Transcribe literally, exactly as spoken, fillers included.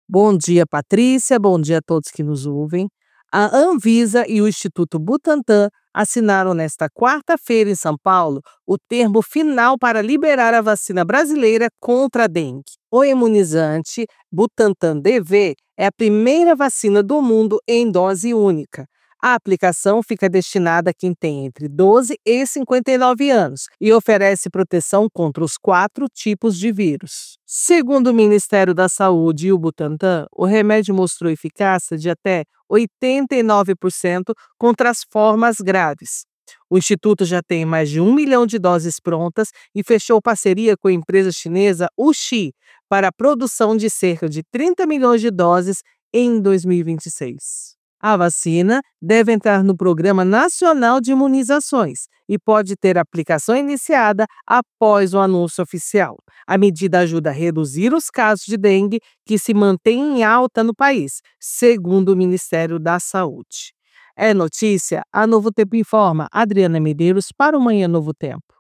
Bom dia, Patrícia. Bom dia a todos que nos ouvem. A Anvisa e o Instituto Butantan assinaram nesta quarta-feira em São Paulo o termo final para liberar a vacina brasileira contra a dengue. O imunizante Butantan D V é a primeira vacina do mundo em dose única. A aplicação fica destinada a quem tem entre doze e cinquenta e nove anos e oferece proteção contra os quatro tipos de vírus. Segundo o Ministério da Saúde e o Butantan, o remédio mostrou eficácia de até oitenta e nove por cento contra as formas graves. O Instituto já tem mais de um milhão de doses prontas e fechou parceria com a empresa chinesa WuXi para a produção de cerca de trinta milhões de doses em dois mil e vinte e seis. A vacina deve entrar no Programa Nacional de Imunizações e pode ter aplicação iniciada após o anúncio oficial. A medida ajuda a reduzir os casos de dengue que se mantêm em alta no país, segundo o Ministério da Saúde. É notícia, a Novo Tempo informa. Adriana Medeiros para o Manhã Novo Tempo.